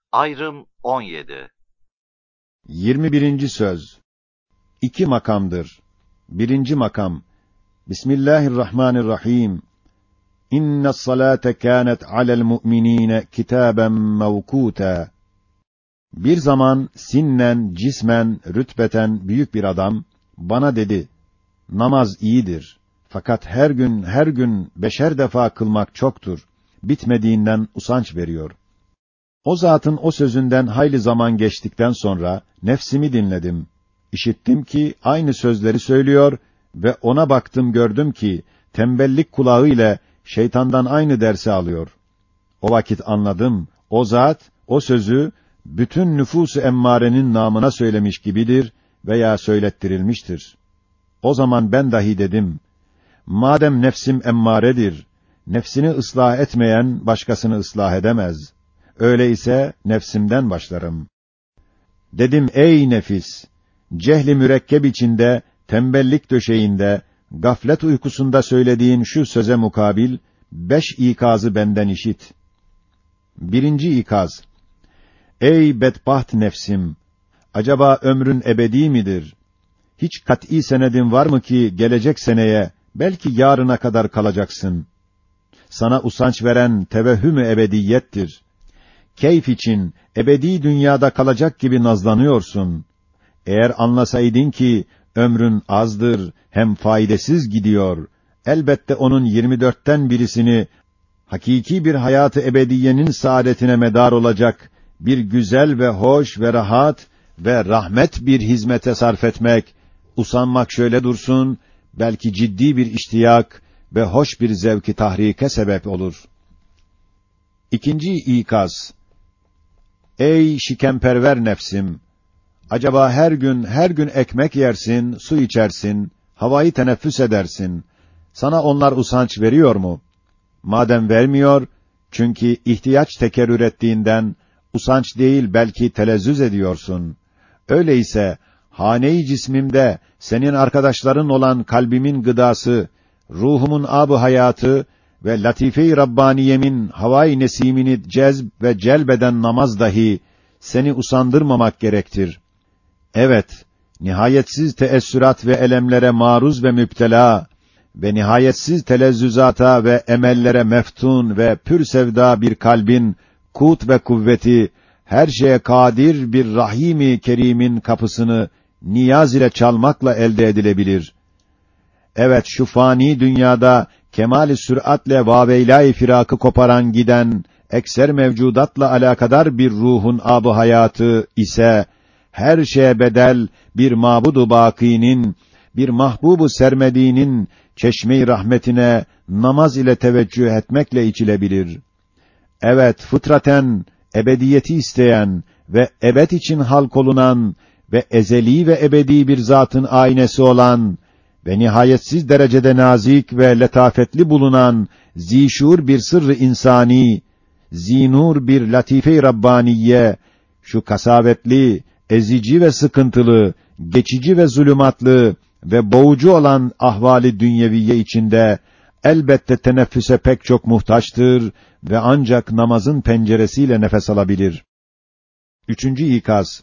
Ayrım 17. 21. söz. 2 makamdır. 1. makam. Bismillahirrahmanirrahim. İnne's salate kânet alel mu'minîne kitâben mevkûtâ. Bir zaman sinnen, cismen, rütbeten büyük bir adam bana dedi: Namaz iyidir. Fakat her gün 5'er defa kılmak çoktur. Bitmediğinden usanç veriyor. O zatın o sözünden hayli zaman geçtikten sonra nefsimi dinledim. İşittim ki aynı sözleri söylüyor ve ona baktım, gördüm ki tembellik kulağı ile şeytandan aynı dersi alıyor. O vakit anladım, o zat o sözü bütün nüfus-u emmârenin namına söylemiş gibidir veya söylettirilmiştir. O zaman ben dahi dedim: madem nefsim emmâredir, nefsini ıslah etmeyen başkasını ıslah edemez. Öyleyse nefsimden başlarım. Dedim: ey nefis! Cehli mürekkep içinde, tembellik döşeğinde, gaflet uykusunda söylediğin şu söze mukabil 5 ikazı benden işit. 1. ikaz. Ey bedbaht nefsim! Acaba ömrün ebedi midir? Hiç kat'î senedin var mı ki gelecek seneye, belki yarına kadar kalacaksın? Sana usanç veren tevehhüm-ü ebediyettir. Keyf için ebedi dünyada kalacak gibi nazlanıyorsun. Eğer anlasaydın ki ömrün azdır, hem faydasız gidiyor, elbette onun 24'ten birisini hakiki bir hayatı ebediyenin saadetine medar olacak bir güzel ve hoş ve rahat ve rahmet bir hizmete sarf etmek, usanmak şöyle dursun, belki ciddi bir iştiyak ve hoş bir zevki tahrike sebep olur. 2. ikaz. Ey şikemperver nefsim! Acaba her gün ekmek yersin, su içersin, havayı teneffüs edersin. Sana onlar usanç veriyor mu? Madem vermiyor, çünkü ihtiyaç tekerrür ettiğinden usanç değil belki telezzüz ediyorsun. Öyleyse hane-i cismimde senin arkadaşların olan kalbimin gıdası, ruhumun âb-ı hayatı ve latife-i Rabbaniyemin havai nesimini cezb ve celbeden namaz dahi seni usandırmamak gerektir. Evet, nihayetsiz teessürat ve elemlere maruz ve müptela ve nihayetsiz telezzüzata ve emellere meftun ve pür sevda bir kalbin kut ve kuvveti, her şeye kadir bir Rahim-i Kerim'in kapısını niyaz ile çalmakla elde edilebilir. Evet, şu fani dünyada kemal-i süratle vaveylâ-i firakı koparan giden ekser mevcudatla alakadar bir ruhun âb-ı hayatı ise her şeye bedel bir mabud-u bâkînin, bir mahbub-u sermedînin çeşme-i rahmetine namaz ile teveccüh etmekle içilebilir. Evet, fıtraten ebediyeti isteyen ve ebed için halk olunan ve ezeli ve ebedi bir zatın aynesi olan ve nihayetsiz derecede nazik ve letafetli bulunan zîşûr bir sırrı insani, zinur bir latife-i Rabbaniye, şu kasavetli, ezici ve sıkıntılı, geçici ve zulümatlı ve boğucu olan ahvali dünyeviye içinde elbette teneffüse pek çok muhtaçtır ve ancak namazın penceresiyle nefes alabilir. 3. ikaz.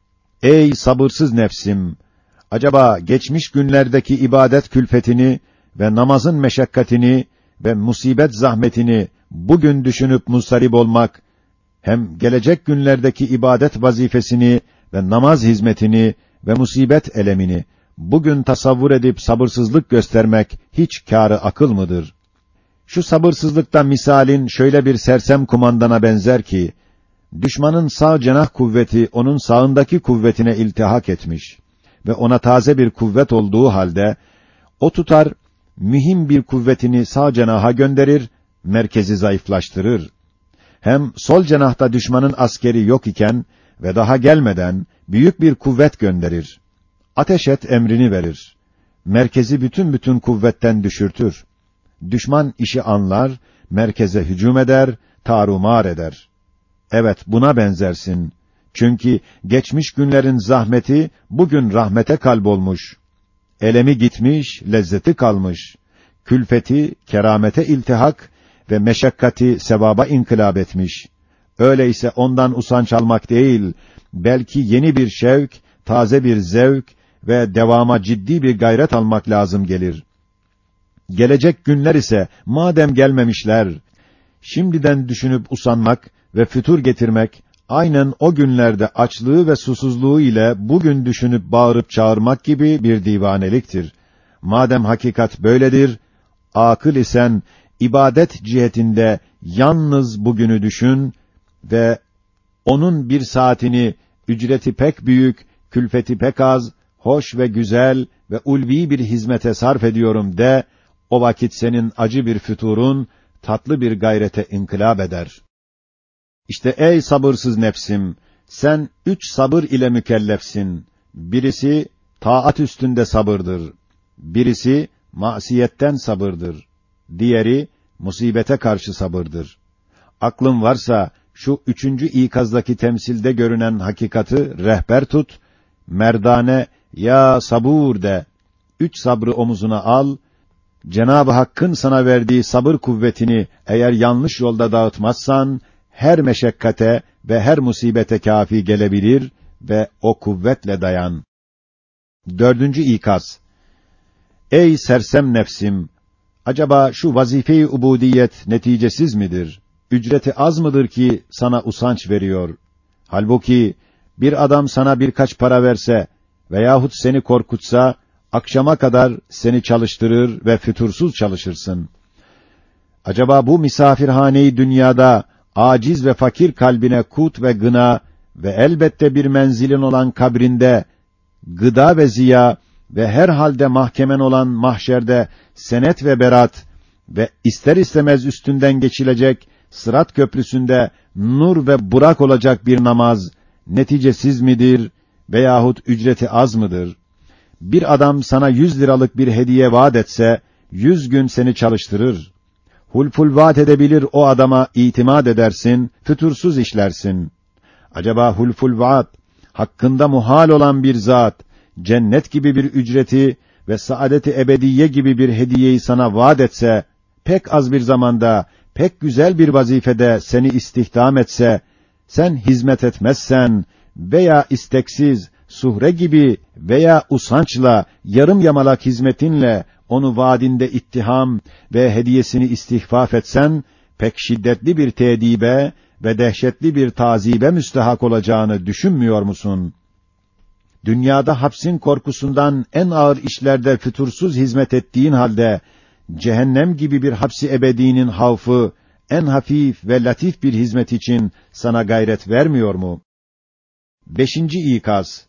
Ey sabırsız nefsim! Acaba geçmiş günlerdeki ibadet külfetini ve namazın meşakkatini ve musibet zahmetini bugün düşünüp mustarip olmak, hem gelecek günlerdeki ibadet vazifesini ve namaz hizmetini ve musibet elemini bugün tasavvur edip sabırsızlık göstermek hiç kârı akıl mıdır? Şu sabırsızlıkta misalin şöyle bir sersem kumandana benzer ki, düşmanın sağ cenah kuvveti onun sağındaki kuvvetine iltihak etmiş ve ona taze bir kuvvet olduğu halde, o tutar, mühim bir kuvvetini sağ cenaha gönderir, merkezi zayıflaştırır. Hem sol cenahta düşmanın askeri yok iken ve daha gelmeden büyük bir kuvvet gönderir. Ateş et emrini verir. Merkezi bütün kuvvetten düşürtür. Düşman işi anlar, merkeze hücum eder, tarumar eder. Evet, buna benzersin. Çünkü geçmiş günlerin zahmeti bugün rahmete kalbolmuş. Elemi gitmiş, lezzeti kalmış. Külfeti keramete iltihak ve meşakkati sevaba inkılap etmiş. Öyleyse ondan usanç almak değil, belki yeni bir şevk, taze bir zevk ve devama ciddi bir gayret almak lazım gelir. Gelecek günler ise madem gelmemişler, şimdiden düşünüp usanmak ve fütur getirmek, aynen o günlerde açlığı ve susuzluğu ile bugün düşünüp bağırıp çağırmak gibi bir divaneliktir. Madem hakikat böyledir, akıl isen ibadet cihetinde yalnız bugünü düşün ve onun bir saatini ücreti pek büyük, külfeti pek az, hoş ve güzel ve ulvi bir hizmete sarf ediyorum de, o vakit senin acı bir füturun, tatlı bir gayrete inkılap eder. İşte ey sabırsız nefsim, sen 3 sabır ile mükellefsin. Birisi, taat üstünde sabırdır. Birisi, masiyetten sabırdır. Diğeri, musibete karşı sabırdır. Aklın varsa, şu 3. ikazdaki temsilde görünen hakikati rehber tut, merdane, ya sabur de, 3 sabrı omuzuna al, Cenab-ı Hakk'ın sana verdiği sabır kuvvetini eğer yanlış yolda dağıtmazsan, her meşakkate ve her musibete kâfi gelebilir ve o kuvvetle dayan. 4. ikaz. Ey sersem nefsim! Acaba şu vazife-i ubudiyet neticesiz midir? Ücreti az mıdır ki sana usanç veriyor? Halbuki bir adam sana birkaç para verse veyahut seni korkutsa, akşama kadar seni çalıştırır ve fütursuz çalışırsın. Acaba bu misafirhane-i dünyada aciz ve fakir kalbine kut ve gına ve elbette bir menzilin olan kabrinde gıda ve ziya ve her halde mahkemen olan mahşerde senet ve berat ve ister istemez üstünden geçilecek Sırat köprüsünde nur ve burak olacak bir namaz neticesiz midir veyahut ücreti az mıdır? Bir adam sana 100 liralık bir hediye vaat etse, 100 gün seni çalıştırır. Hulful vaat edebilir o adama itimat edersin, fütursuz işlersin. Acaba hulful vaat, hakkında muhal olan bir zat, cennet gibi bir ücreti ve saadet-i ebediye gibi bir hediyeyi sana vaat etse, pek az bir zamanda, pek güzel bir vazifede seni istihdam etse, sen hizmet etmezsen veya isteksiz, suhre gibi veya usançla, yarım yamalak hizmetinle onu vaadinde ittiham ve hediyesini istihfaf etsen, pek şiddetli bir tedibe ve dehşetli bir tazibe müstehak olacağını düşünmüyor musun? Dünyada hapsin korkusundan en ağır işlerde fütursuz hizmet ettiğin halde, cehennem gibi bir hapsi ebedinin havfı, en hafif ve latif bir hizmet için sana gayret vermiyor mu? 5. ikaz.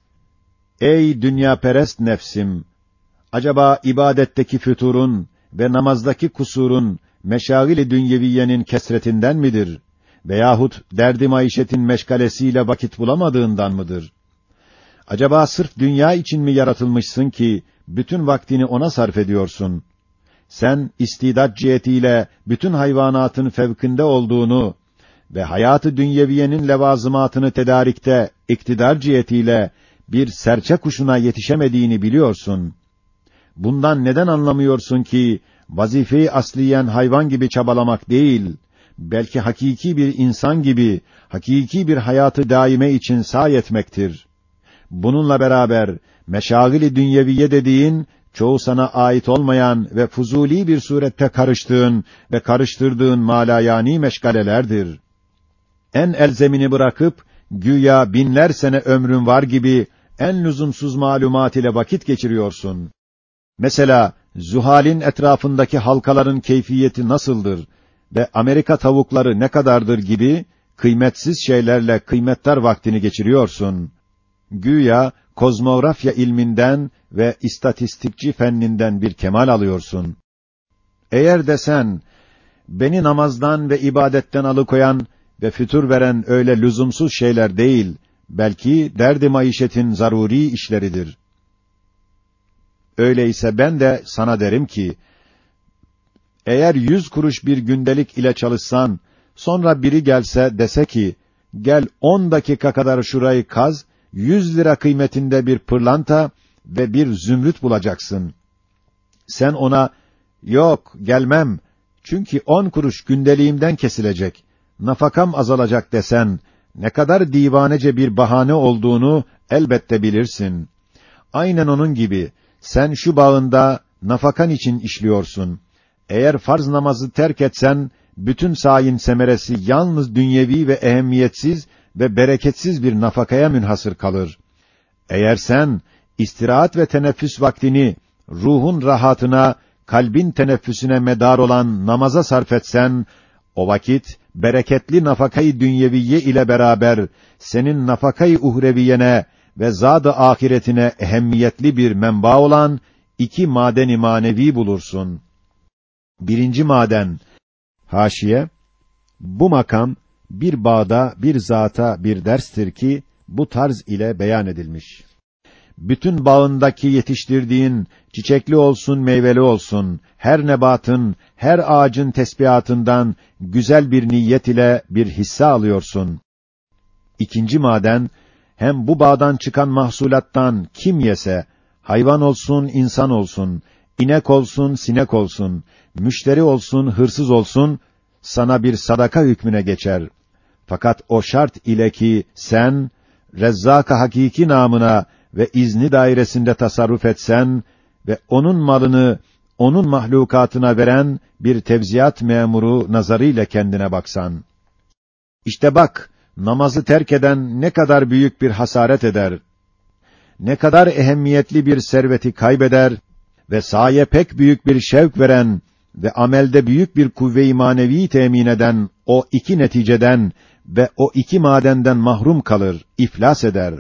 Ey dünyaperest nefsim! Acaba ibadetteki füturun ve namazdaki kusurun, meşagil-i dünyeviyenin kesretinden midir? Veyahut derdi maişetin meşgalesiyle vakit bulamadığından mıdır? Acaba sırf dünya için mi yaratılmışsın ki, bütün vaktini ona sarf ediyorsun? Sen, istidat cihetiyle bütün hayvanatın fevkinde olduğunu ve hayatı dünyeviyenin levazımatını tedarikte, iktidar cihetiyle, bir serçe kuşuna yetişemediğini biliyorsun. Bundan neden anlamıyorsun ki, vazife-i asliyen hayvan gibi çabalamak değil, belki hakiki bir insan gibi, hakiki bir hayatı daime için sahi etmektir. Bununla beraber, meşagil-i dünyeviye dediğin, çoğu sana ait olmayan ve fuzuli bir surette karıştığın ve karıştırdığın malayani meşgalelerdir. En elzemini bırakıp, güya binler sene ömrün var gibi, en lüzumsuz malumat ile vakit geçiriyorsun. Mesela, Zuhal'in etrafındaki halkaların keyfiyeti nasıldır ve Amerika tavukları ne kadardır gibi, kıymetsiz şeylerle kıymetdar vaktini geçiriyorsun. Güya, kozmografya ilminden ve istatistikçi fenninden bir kemal alıyorsun. Eğer desen, beni namazdan ve ibadetten alıkoyan ve fütur veren öyle lüzumsuz şeyler değil, belki derdi maişetin zaruri işleridir. Öyleyse ben de sana derim ki, eğer 100 kuruş bir gündelik ile çalışsan, sonra biri gelse dese ki, gel 10 dakika kadar şurayı kaz, 100 lira kıymetinde bir pırlanta ve bir zümrüt bulacaksın. Sen ona, yok, gelmem, çünkü 10 kuruş gündeliğimden kesilecek. nafakam azalacak desen, ne kadar divanece bir bahane olduğunu elbette bilirsin. Aynen onun gibi, sen şu bağında nafakan için işliyorsun. Eğer farz namazı terk etsen, bütün sayin semeresi yalnız dünyevi ve ehemmiyetsiz ve bereketsiz bir nafakaya münhasır kalır. Eğer sen, istirahat ve teneffüs vaktini, ruhun rahatına, kalbin teneffüsüne medar olan namaza sarf etsen, o vakit, bereketli nafakayı dünyeviye ile beraber, senin nafakayı uhreviyene ve zâd-ı âhiretine ehemmiyetli bir menba olan, iki maden-i manevi bulursun. Birinci maden, haşiye, bu makam, bir bağda, bir zata bir derstir ki, bu tarz ile beyan edilmiş. Bütün bağındaki yetiştirdiğin, çiçekli olsun, meyveli olsun, her nebatın, her ağacın tesbihatından, güzel bir niyet ile bir hisse alıyorsun. İkinci maden, hem bu bağdan çıkan mahsulattan kim yese, hayvan olsun, insan olsun, inek olsun, sinek olsun, müşteri olsun, hırsız olsun, sana bir sadaka hükmüne geçer. Fakat o şart ile ki sen, Rezzak-ı Hakiki namına ve izni dairesinde tasarruf etsen ve onun malını, onun mahlukatına veren bir tevziyat memuru nazarıyla kendine baksan. İşte bak, namazı terk eden ne kadar büyük bir hasaret eder, ne kadar ehemmiyetli bir serveti kaybeder ve saye pek büyük bir şevk veren ve amelde büyük bir kuvve-i manevi temin eden o iki neticeden ve o iki madenden mahrum kalır, iflas eder.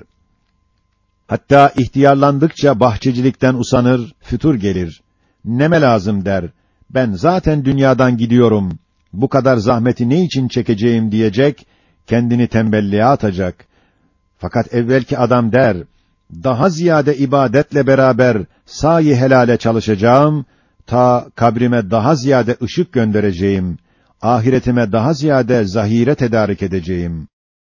Hatta ihtiyarlandıkça bahçecilikten usanır, fütur gelir. Neme lazım der. Ben zaten dünyadan gidiyorum. Bu kadar zahmeti ne için çekeceğim diyecek, kendini tembelliğe atacak. Fakat evvelki adam der, daha ziyade ibadetle beraber sahi helale çalışacağım, ta kabrime daha ziyade ışık göndereceğim, ahiretime daha ziyade zahire tedarik edeceğim.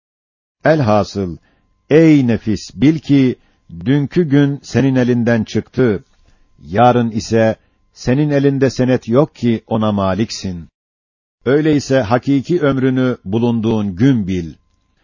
Elhasıl, ey nefis, bil ki, dünkü gün senin elinden çıktı, yarın ise senin elinde senet yok ki ona maliksin. Öyleyse hakiki ömrünü bulunduğun gün bil.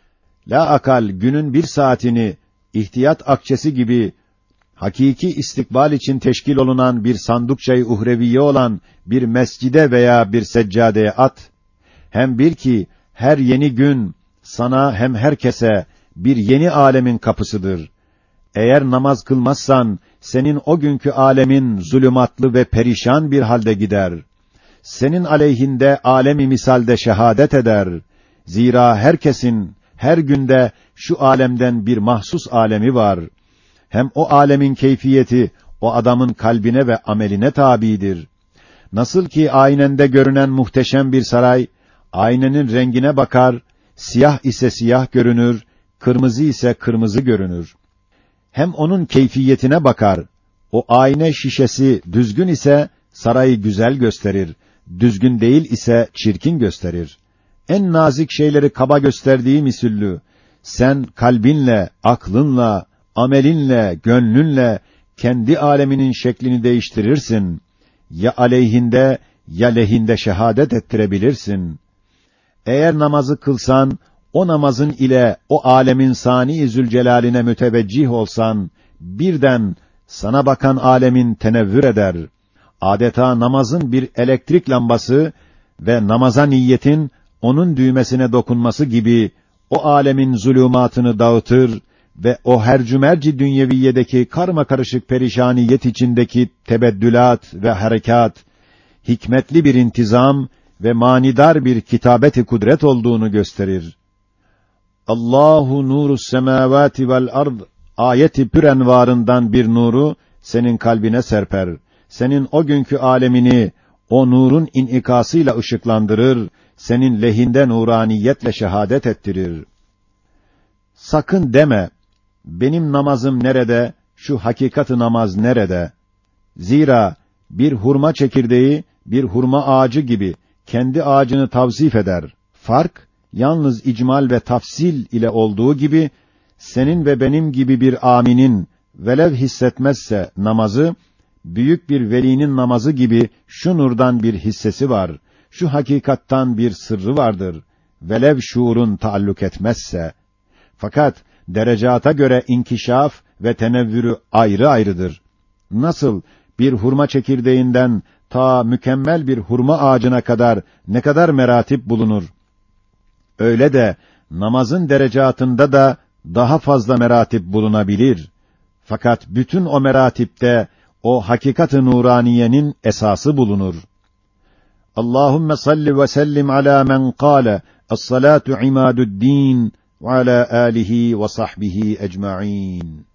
La akal günün bir saatini ihtiyat akçesi gibi hakiki istikbal için teşkil olunan bir sandukçayı uhreviye olan bir mescide veya bir seccadeye at. Hem bil ki her yeni gün sana hem herkese bir yeni alemin kapısıdır. Eğer namaz kılmazsan senin o günkü alemin zulümatlı ve perişan bir halde gider. Senin aleyhinde alemi misalde şehadet eder. Zira herkesin her günde şu alemden bir mahsus alemi var. Hem o alemin keyfiyeti o adamın kalbine ve ameline tabidir. Nasıl ki aynende görünen muhteşem bir saray, aynenin rengine bakar, siyah ise siyah görünür, kırmızı ise kırmızı görünür. Hem onun keyfiyetine bakar, o ayna şişesi düzgün ise sarayı güzel gösterir, düzgün değil ise çirkin gösterir. En nazik şeyleri kaba gösterdiği misüllü, sen kalbinle, aklınla, amelinle, gönlünle kendi aleminin şeklini değiştirirsin. Ya aleyhinde ya lehinde şehadet ettirebilirsin. Eğer namazı kılsan, o namazın ile o alemin sani Zülcelal'ine müteveccih olsan, birden sana bakan alemin tenevvür eder. Adeta namazın bir elektrik lambası ve namaza niyetin onun düğmesine dokunması gibi o alemin zulümatını dağıtır ve o hercümerci dünyeviyedeki karmakarışık perişaniyet içindeki tebeddülat ve harekat, hikmetli bir intizam ve manidar bir kitabeti kudret olduğunu gösterir. Allahu nurus semavati vel ard ayeti pür envarından bir nuru senin kalbine serper. Senin o günkü alemini o nurun inikasıyla ışıklandırır, senin lehinde nuraniyetle şehadet ettirir. Sakın deme, benim namazım nerede, şu hakikati namaz nerede? Zira bir hurma çekirdeği, bir hurma ağacı gibi kendi ağacını tavsif eder. Fark, yalnız icmal ve tafsil ile olduğu gibi, senin ve benim gibi bir aminin velev hissetmezse namazı, büyük bir velinin namazı gibi şu nurdan bir hissesi var, şu hakikattan bir sırrı vardır. velev şuurun taalluk etmezse. Fakat derecata göre inkişaf ve tenevvürü ayrı ayrıdır. Nasıl bir hurma çekirdeğinden ta mükemmel bir hurma ağacına kadar ne kadar meratip bulunur. Öyle de namazın derecatında da daha fazla meratip bulunabilir. Fakat bütün o meratipte o hakikat-ı nuraniyenin esası bulunur. Allahumme salli ve sellim ala men kâle es-salatu imadu'd-din ve ala âlihi ve sahbihi ecmaîn.